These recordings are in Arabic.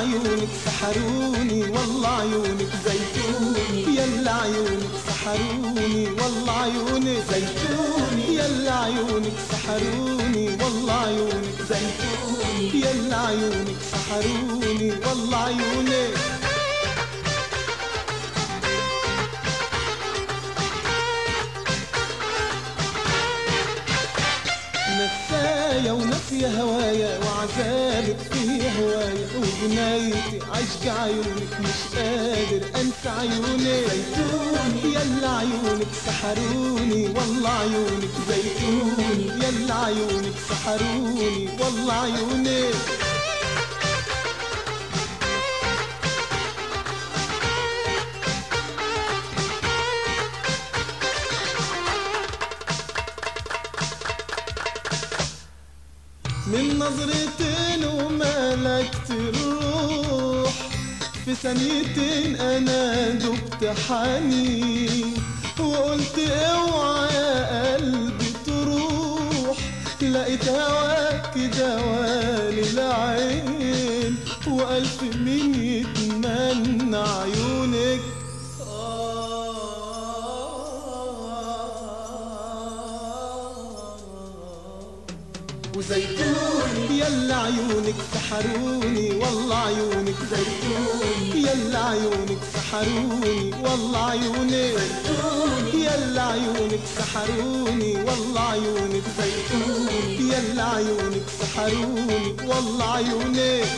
عيونك سحروني والله عيونك زيتوني، يلا عيونك سحروني والله عيونك زيتوني، يلا عيونك سحروني والله عيونك زيتوني، يلا عيونك سحروني والله عيونك. نسايا ونسيا هوايا وعذابك في هوايا، وبنايتي عشق عيونك مش قادر انسى عيونك زيتوني، يلا عيونك سحروني والله عيونك زيتوني، يلا عيونك سحروني والله عيونك. من نظرتين وملكت الروح، في ثانيتين انا دبت حنين، وقلت اوعى يا قلبي تروح، لقيت هواك دوالي العين، والف مين يتمنى عيونك. وزيتوني يلا عيونك سحروني والله عيونك زيتوني، يلا عيونك سحروني والله عيونك زيتوني، يلا عيونك سحروني والله عيونك زيتوني، يلا عيونك سحروني والله عيونك.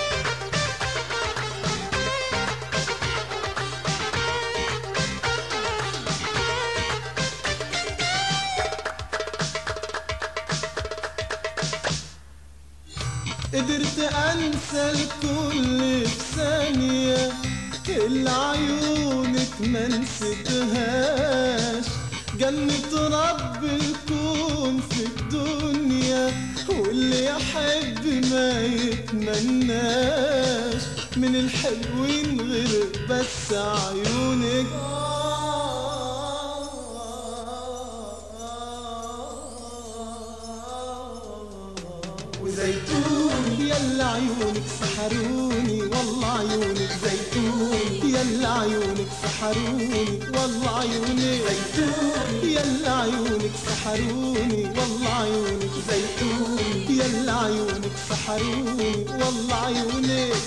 قدرت انسى الكل في ثانية، اللي عيونك ما نسيتهاش، جنة رب الكون في الدنيا، واللي يحب ما يتمناش، من الحلوين غير بس عيونك. وزيتوني يلا عيونك سحروني والله عيونك زيتوني، يلا عيونك سحروني والله عيونك زيتوني، يلا عيونك سحروني والله عيونك زيتوني، يلا عيونك سحروني والله عيونك.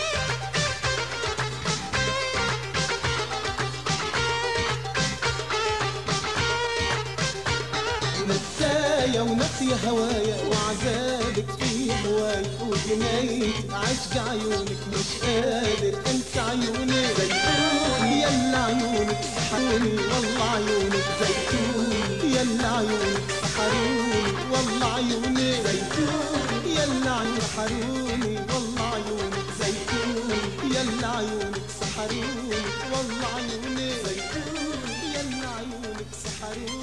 نسايا ونسيا هوايا وعذابك في هوايا، وجنايتي عشق عيونك مش قادر انسى عيونك زيتوني، يلا عيونك سحروني والله عيونك زيتوني، يلا عيونك سحروني والله عيونك زيتوني، يلا عيونك سحروني والله عيونك زيتوني، يلا عيونك سحروني والله عيونك زيتوني، يلا عيونك سحروني.